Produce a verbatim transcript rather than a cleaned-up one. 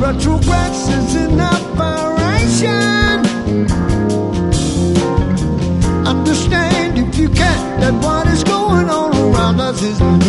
retrogressions in operation. Understand if you can that what is going on around us is